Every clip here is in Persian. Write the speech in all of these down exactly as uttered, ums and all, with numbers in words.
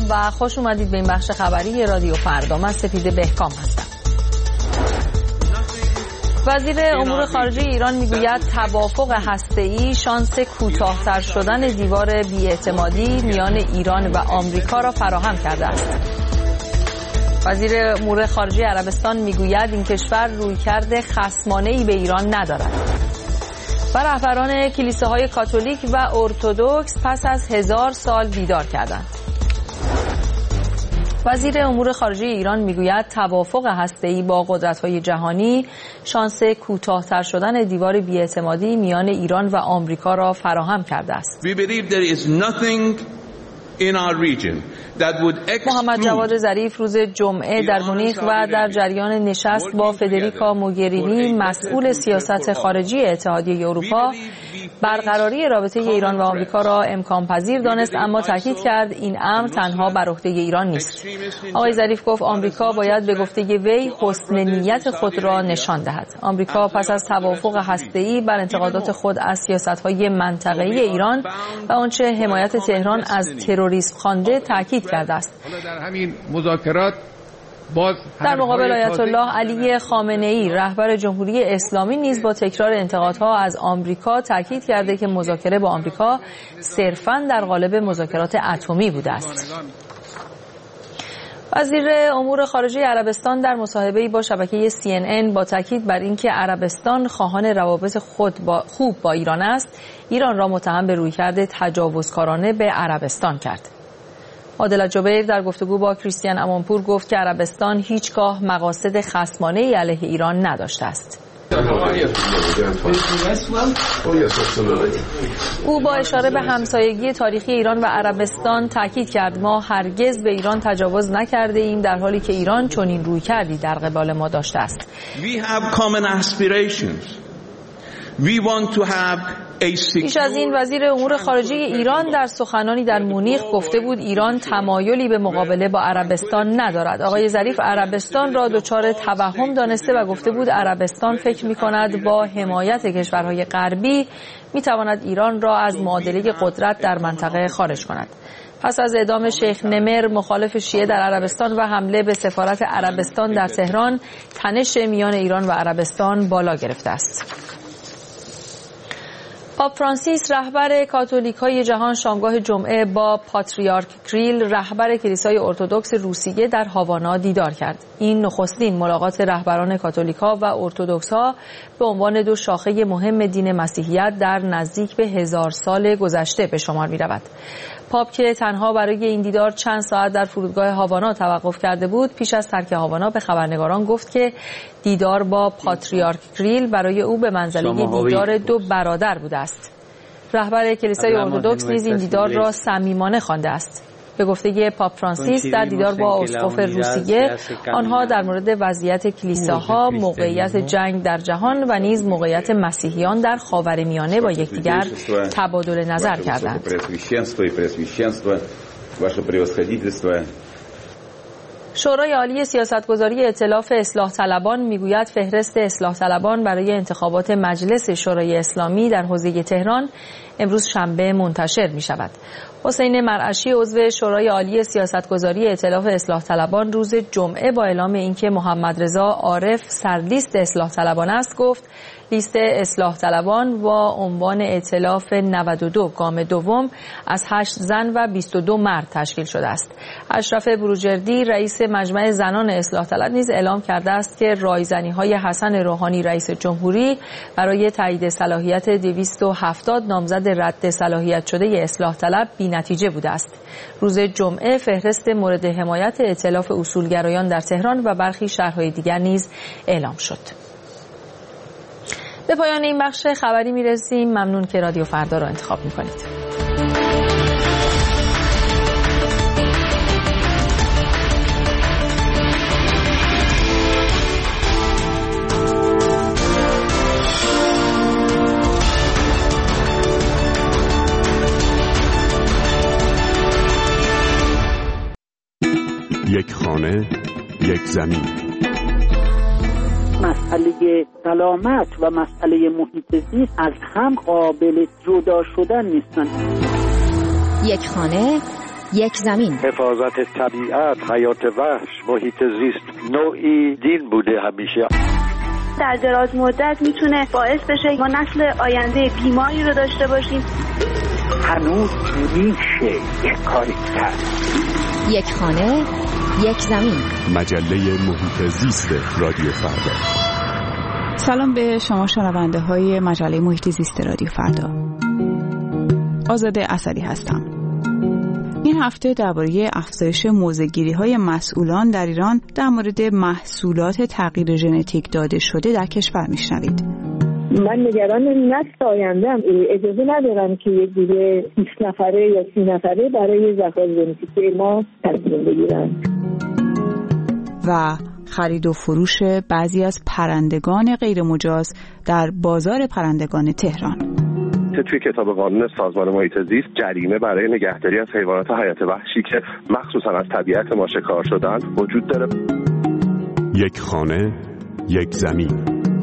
و خوش اومدید به این بخش خبری رادیو فردا. من سپیده بهکام هستم. وزیر امور خارجه ایران میگوید توافق هسته‌ای شانس کوتاه‌تر شدن دیوار بی‌اعتمادی میان ایران و آمریکا را فراهم کرده است. وزیر امور خارجه عربستان میگوید این کشور رویکرد خصمانه‌ای به ایران ندارد. و رهبران کلیساهای کاتولیک و ارتدوکس پس از هزار سال بیدار کردند. وزیر امور خارجه ایران میگوید توافق هسته‌ای با قدرت‌های جهانی شانس کوتاه‌تر شدن دیوار بی‌اعتمادی میان ایران و آمریکا را فراهم کرده است. محمد جواد ظریف روز جمعه در مونیخ و در جریان نشست با فدریکا موگرینی مسئول سیاست خارجی اتحادیه اروپا برقراری رابطه ایران و آمریکا را امکان پذیر دانست، اما تاکید کرد این امر تنها بر عهده ایران نیست. آقای ظریف گفت آمریکا باید به گفته وی حسن نیت خود را نشان دهد. آمریکا پس از توافق هسته‌ای بر انتقادات خود از سیاست‌های منطقه‌ای ایران و آنچه حمایت تهران از تروریسم خوانده تاکید کرده است. در همین مذاکرات باز در مقابل آیت الله علی خامنه‌ای رهبر جمهوری اسلامی نیز با تکرار انتقادها از آمریکا تاکید کرده که مذاکره با آمریکا صرفاً در قالب مذاکرات اتمی بوده است. وزیر امور خارجه عربستان در مصاحبه‌ای با شبکه سی ان ان با تاکید بر اینکه عربستان خواهان روابط خود با خوب با ایران است، ایران را متهم به رویکرد تجاوزکارانه به عربستان کرد. عادل جبیر در گفتگو با کریستیان امانپور گفت که عربستان هیچگاه مقاصد خصمانه‌ای علیه ایران نداشته است. او با اشاره به همسایگی تاریخی ایران و عربستان تاکید کرد ما هرگز به ایران تجاوز نکرده ایم، در حالی که ایران چنین رویکردی در قبال ما داشته است. پیش از این وزیر امور خارجه ایران در سخنانی در مونیخ گفته بود ایران تمایلی به مقابله با عربستان ندارد. آقای ظریف عربستان را دچار توهم دانسته و گفته بود عربستان فکر می‌کند با حمایت کشورهای غربی می‌تواند ایران را از معادله قدرت در منطقه خارج کند. پس از اعدام شیخ نمر مخالف شیعه در عربستان و حمله به سفارت عربستان در تهران، تنش میان ایران و عربستان بالا گرفته است. پاپ فرانسیس رهبر کاتولیک‌های جهان شامگاه جمعه با پاتریارک کریل رهبر کلیسای ارتدوکس روسیه در هاوانا دیدار کرد. این نخستین ملاقات رهبران کاتولیک‌ها و ارتدوکس‌ها به عنوان دو شاخه مهم دین مسیحیت در نزدیک به هزار سال گذشته به شمار می‌رود. پاپ که تنها برای این دیدار چند ساعت در فرودگاه هاوانا توقف کرده بود، پیش از ترک هاوانا به خبرنگاران گفت که دیدار با پاتریارک کریل برای او به منزله دیدار دو برادر بوده است. رهبر کلیسای ارتدوکس نیز این دیدار را صمیمانه خوانده است. به گفته پاپ فرانسیس در دیدار با اسقف روسیه، آنها در مورد وضعیت کلیساها، موقعیت جنگ در جهان و نیز موقعیت مسیحیان در خاورمیانه با یکدیگر تبادل نظر کردند. شورای عالی سیاستگذاری ائتلاف اصلاح طلبان میگوید فهرست اصلاح طلبان برای انتخابات مجلس شورای اسلامی در حوزه تهران امروز شنبه منتشر می شود. حسین مرعشی عضو شورای عالی سیاستگذاری ائتلاف اصلاح طلبان روز جمعه با اعلام اینکه محمد رضا عارف سرلیست اصلاح طلبان است گفت لیست اصلاح طلبان با عنوان ائتلاف نود و دو گام دوم از هشت زن و بیست و دو مرد تشکیل شده است. اشرف بروجردی رئیس مجمع زنان اصلاح طلب نیز اعلام کرده است که رایزنی‌های حسن روحانی رئیس جمهوری برای تایید صلاحیت دویست و هفتاد نامزد رد صلاحیت شده اصلاح طلب بی‌نتیجه بوده است. روز جمعه فهرست مورد حمایت ائتلاف اصولگرایان در تهران و برخی شهرهای دیگر نیز اعلام شد. به پایان این بخش خبری میرسیم. ممنون که رادیو فردا را انتخاب میکنید. یک خانه، یک زمین. مسئله سلامت و مسئله محیط زیست از هم قابل جدا شدن نیستن. یک خانه، یک زمین. حفاظت طبیعت، حیات وحش، محیط زیست نوعی دین بوده همیشه. در دراز مدت میتونه باعث بشه ما نسل آینده بیماری رو داشته باشیم. هنوز میشه یک کاری کرد. یک خانه، یک زمین. مجله محیط زیست رادیو فردا. سلام به شما شنونده های مجله محیط زیست رادیو فردا. آزاده اسدی هستم. این هفته درباره افزایش موضع‌گیری‌های مسئولان در ایران در مورد محصولات تغییر ژنتیک داده شده در کشور میشنوید. من نگران نسل آینده‌ام. اجازه ندارم که یک گروه بیست نفره یا سی نفره برای ذخایر ژنتیکی ما تصمیم بگیرن. و خرید و فروش بعضی از پرندگان غیر مجاز در بازار پرندگان تهران. توی کتاب قانون سازمان محیط زیست جریمه برای نگهداری از حیوانات حیات وحشی که مخصوصا از طبیعت ما شکار شدن وجود داره. یک خانه، یک زمین.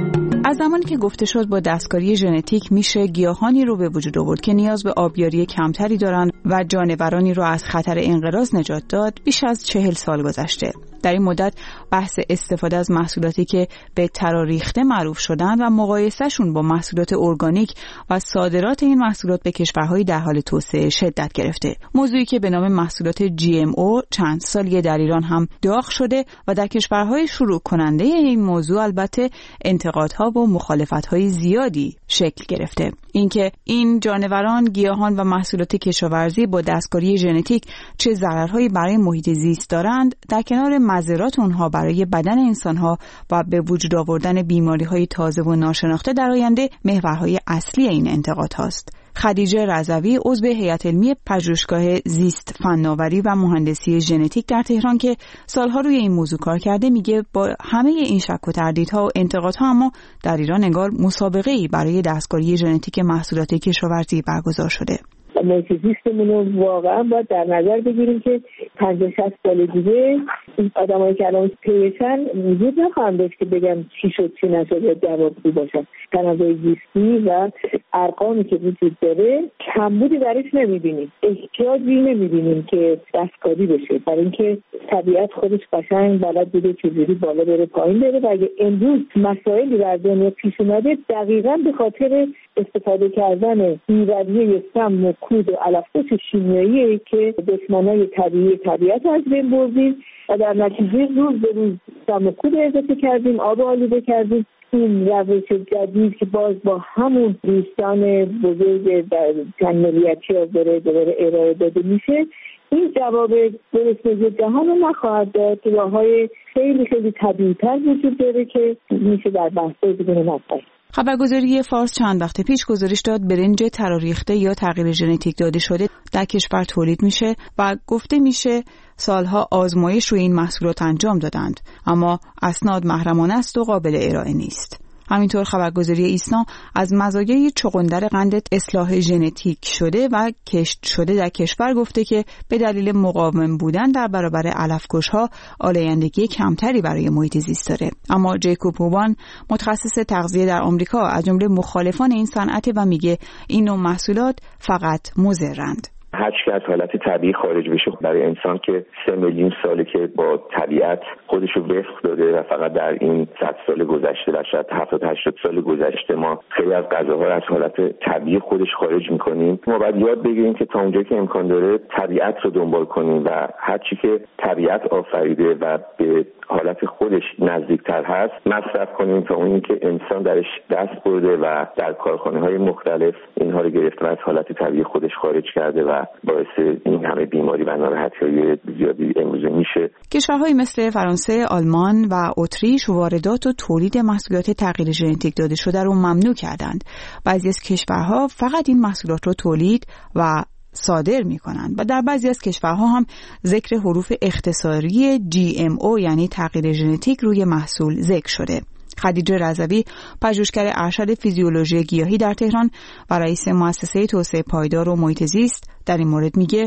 از زمانی که گفته شد با دستکاری ژنتیک میشه گیاهانی رو به وجود آورد که نیاز به آبیاری کمتری دارند و جانورانی رو از خطر انقراض نجات داد، بیش از چهل سال گذشته. در این مدت بحث استفاده از محصولاتی که به تراریخته معروف شدند و مقایسهشون با محصولات ارگانیک و صادرات این محصولات به کشورهای در حال توسعه شدت گرفته. موضوعی که به نام محصولات جی ام او چند سالیه در ایران هم داغ شده و در کشورهای شروع کننده این موضوع البته انتقادها و مخالفت‌های زیادی شکل گرفته. اینکه این جانوران، گیاهان و محصولات کشاورزی با دستکاری ژنتیک چه ضررهایی برای محیط زیست دارند، در کنار مضرات اونها برای بدن انسانها و به وجود آوردن بیماری‌های تازه و ناشناخته در آینده محورهای اصلی این انتقاد هاست. خدیجه رضوی عضو هیئت علمی پژوهشگاه زیست فناوری و مهندسی ژنتیک در تهران که سالها روی این موضوع کار کرده میگه با همه این شک و تردیدها و انتقادها اما در ایران انگار مسابقه‌ای برای دستکاری ژنتیک محصولات کشاورزی برگزار شده. محیط زیستمون رو واقعا باید در نظر بگیریم که پنجاه شصت سال دیگه این آدمایی که الان پیشن وجود نخواهم داشت که بگم چی شد چی نشد یا جوابگو باشن. تنوع زیستی و ارقامی که وجود داره کمبودی درش نمیبینیم، احتیاجی نمیبینیم که دستکاری بشه، برای اینکه طبیعت خودش قشنگ بلد بوده چجوری بالا بره پایین بره و اگه امروز مسائلی در دنیا پیش اومده دقیقاً به خاطر استفاده کردن بی‌رویه سم و کود و علف‌های شیمیایی که دشمنای طبیعی طبیعت از بین بردیم و در نتیجه روز به روز سم و کود اضافه کردیم، آب آلوده کردیم. این روش جدید که باز با همون دوستان بزرگ در چند ملیتی ها داره دوباره ارائه داده میشه، این جواب درست جهان رو نخواهد داد. راه‌های خیلی خیلی طبیعی‌تر وجود داره که میشه در بحث‌های بدون مطلب. خبرگزاری فارس چند وقت پیش گزارش داد برنج تراریخته یا تغییر ژنتیک داده شده در کشور تولید میشه و گفته میشه سالها آزمایش روی این محصولات انجام دادند، اما اسناد محرمانه است و قابل ارائه نیست. همینطور خبرگزاری ایسنا از مزایای چغندر قند اصلاح ژنتیک شده و کشت شده در کشور گفته که به دلیل مقاوم بودن در برابر علف‌کش‌ها آلایندگی کمتری برای محیط زیست داره. اما جیکوب هوبان متخصص تغذیه در آمریکا از جمله مخالفان این صنعت و میگه این نوع محصولات فقط مضرند. هر چی از حالت طبیعی خارج بشه برای انسان که سه میلیون ساله که با طبیعت خودش رو وفق داده و فقط در این صد سال گذشته و شاید هفتاد هشتاد سال گذشته ما خیلی از غذاها رو از حالت طبیعی خودش خارج میکنیم. ما باید یاد بگیریم که تا اونجایی که امکان داره طبیعت رو دنبال کنیم و هر چی که طبیعت آفریده و به حالت خودش نزدیکتر هست مصرف کنیم تا اونی که انسان درش دست برده و در کارخانه‌های مختلف اینها رو گرفته و از حالت طبیعی خودش خارج کرده و باعث این همه بیماری و ناراحتی‌های زیادی امروزه میشه. کشورهای مثل فرانسه، آلمان و اتریش واردات و تولید محصولات تغییر ژنتیک داده شده رو ممنوع کردند. بعضی از کشورها فقط این محصولات رو تولید و صادر می کنند و در بعضی از کشورها هم ذکر حروف اختصاری جی ام او یعنی تغییر ژنتیک روی محصول ذکر شده. خدیجه رضوی پژوهشگر ارشد فیزیولوژی گیاهی در تهران و رئیس مؤسسه توسعه پایدار و محیط زیست در این مورد میگه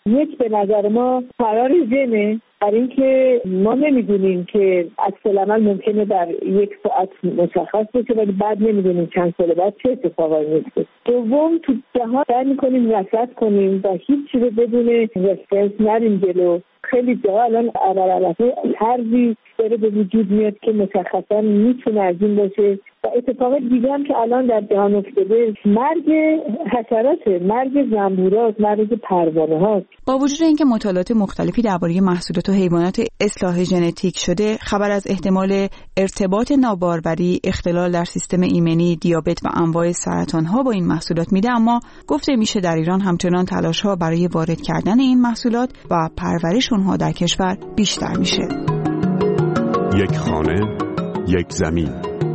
یک به نظر ما فرار ژنه، برای اینکه ما نمیدونیم که عکس‌العمل ممکنه در یک ساعت مشخص بشه ولی بعد نمیدونیم چند سال بعد چه اتفاقایی میفته. دوم تو جهان سعی میکنیم رصد کنیم و هیچ چیزی بدون رفرنس نریم جلو. خیلی جاها الان علالعلفه طرزی داره به وجود میاد که مشخصا میتونه از این باشه و اتفاق دیگه هم که الان در جهان افتاده مرگ حشراته، مرگ زنبورات، مرگ پروانه هاست. با وجود اینکه مطالعات مختلفی درباره محصولات و حیوانات اصلاح ژنتیک شده، خبر از احتمال ارتباط ناباروری، اختلال در سیستم ایمنی، دیابت و انواع سرطان ها با این محصولات میده، اما گفته میشه در ایران همچنان تلاش ها برای وارد کردن این محصولات و پرورش اونها در کشور بیشتر میشه. یک خانه، یک زمین.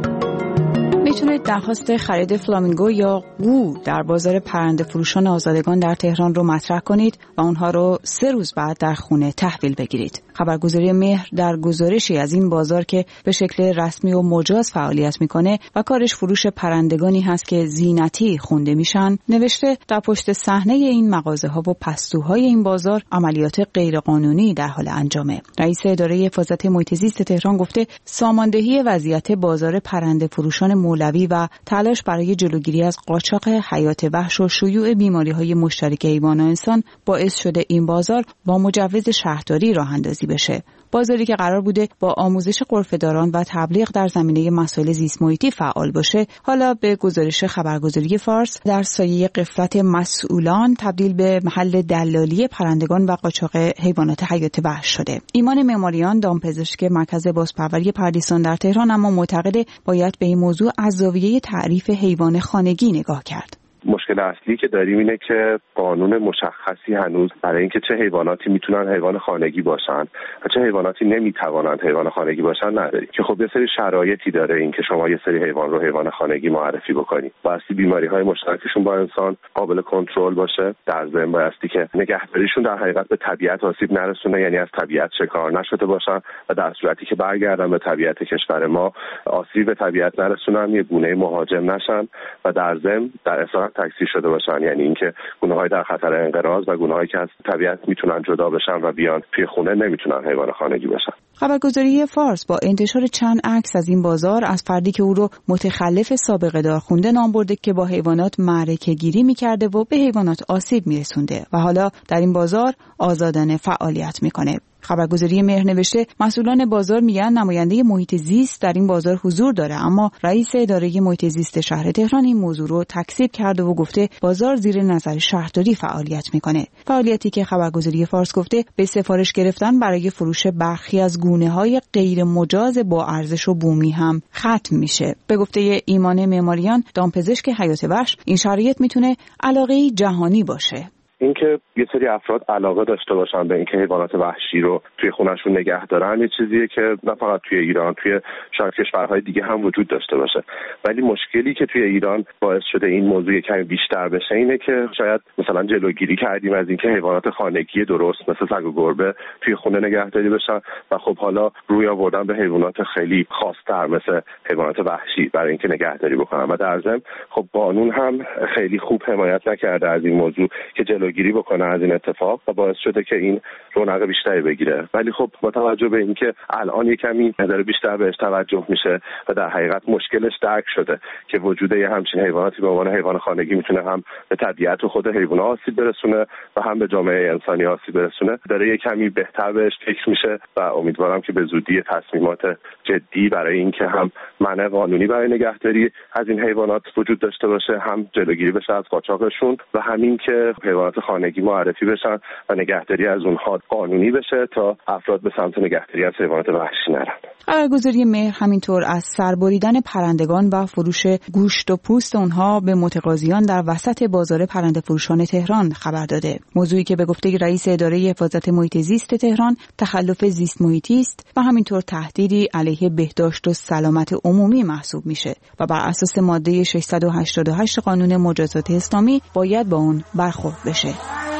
میتونید درخواست خرید فلامینگو یا قو در بازار پرنده فروشان آزادگان در تهران رو مطرح کنید و اونها رو سه روز بعد در خونه تحویل بگیرید. خبرگزاری مهر در گزارشی از این بازار که به شکل رسمی و مجاز فعالیت میکنه و کارش فروش پرندگانی هست که زینتی خونده میشن، نوشته در پشت صحنه این مغازه ها و پستوهای این بازار عملیات غیرقانونی در حال انجامه. رئیس اداره حفاظت محیط زیست تهران گفته ساماندهی وضعیت بازار پرنده فروشان مولوی و تلاش برای جلوگیری از قاچاق حیات وحش و شیوع بیماری‌های مشترک حیوان و انسان باعث شده این بازار با مجوز شهرداری راه اندازی بشه. بازاری که قرار بوده با آموزش غرفه‌داران و تبلیغ در زمینه مسائل زیست محیطی فعال باشه، حالا به گزارش خبرگزاری فارس در سایه غفلت مسئولان تبدیل به محل دلالی پرندگان و قاچاق حیوانات حیات وحش شده. ایمان معماریان، دامپزشک مرکز بازپروری پردیسان در تهران، اما معتقد باید به این موضوع از زاویه تعریف حیوان خانگی نگاه کرد. مشکل اصلی که داریم اینه که قانون مشخصی هنوز برای اینکه چه حیواناتی میتونن حیوان خانگی باشن و چه حیواناتی نمیتوانند حیوان خانگی باشن نداریم، که خب یه سری شرایطی داره اینکه شما یه سری حیوان رو حیوان خانگی معرفی بکنید. بایستی بیماری‌های مشترکشون با انسان قابل کنترل باشه، در ضمن بایستی که نگهداریشون در حقیقت به طبیعت آسیب نرسونه، یعنی از طبیعت شکار نشده باشن و در صورتی که برگردن به طبیعت کشور ما آسیب به طبیعت نرسونن، یه گونه مهاجم نشن و در ضمن در اصالت تکثیر شده باشن، یعنی اینکه گونه‌های در خطر انقراض و گونه‌هایی که از طبیعت میتونن جدا بشن و بیان توی خونه نمیتونن حیوان خانگی باشن. خبرگزاری فارس با انتشار چند عکس از این بازار از فردی که او رو متخلف سابقه دار خونده نام برده که با حیوانات معرکه گیری میکرده و به حیوانات آسیب میرسونده و حالا در این بازار آزادانه فعالیت میکنه. خبرگزاری مهر نوشته مسئولان بازار میگن نماینده محیط زیست در این بازار حضور داره، اما رئیس اداره محیط زیست شهر تهران این موضوع رو تکذیب کرده و گفته بازار زیر نظر شهرداری فعالیت میکنه. فعالیتی که خبرگزاری فارس گفته به سفارش گرفتن برای فروش برخی از گونه‌های غیر مجاز با ارزش و بومی هم ختم میشه. به گفته ایمان معماریان، دامپزشک حیات وحش، این شرایط میتونه علاقه جهانی باشه. اینکه یه سری افراد علاقه داشته باشن به اینکه حیوانات وحشی رو توی خونه‌شون نگه دارن، یه چیزیه که نه فقط توی ایران، توی شاید کشورهای دیگه هم وجود داشته باشه. ولی مشکلی که توی ایران باعث شده این موضوع کمی بیشتر بشه اینه که شاید مثلا جلوگیری کردیم از اینکه حیوانات خانگی درست مثل سگ و گربه توی خونه نگهداری بشن و خب حالا روی آوردن به حیوانات خیلی خاص‌تر مثل حیوانات وحشی برای اینکه نگهداری بکنن و در ضمن خب قانون هم خیلی خوب حمایت نکرده از این موضوع که گیری بکنه از این اتفاق و باعث شده که این رونق بیشتری بگیره. ولی خب با توجه به اینکه الان یه کمی نظر بیشتر بهش توجه میشه و در حقیقت مشکلش درک شده که وجود یه همچین حیواناتی به عنوان حیوان خانگی میتونه هم به طبیعت و خود حیونا آسیب برسونه و هم به جامعه انسانی آسیب برسونه، داره یه کمی بهتر بهش فکر میشه و امیدوارم که به زودی تصمیمات جدی برای اینکه هم منع قانونی برای نگهداری از این حیوانات وجود داشته باشه، هم جلوگیری بشه از قاچاقشون و همین که حیوانات خانگی معرفی بشن و نگهداری از اونها قانونی بشه تا افراد به سمت نگهداری از حیوانات وحشی نرن. خبرگزاری مهر همینطور از سربریدن پرندگان و فروش گوشت و پوست اونها به متقاضیان در وسط بازار پرنده فروشان تهران خبر داده. موضوعی که به گفته رئیس اداره حفاظت محیط زیست تهران تخلف زیست محیطی است و همینطور تهدیدی علیه بهداشت و سلامت عمومی محسوب میشه و بر اساس ماده ششصد و هشتاد و هشت قانون مجازات اسلامی باید با اون برخورد بشه.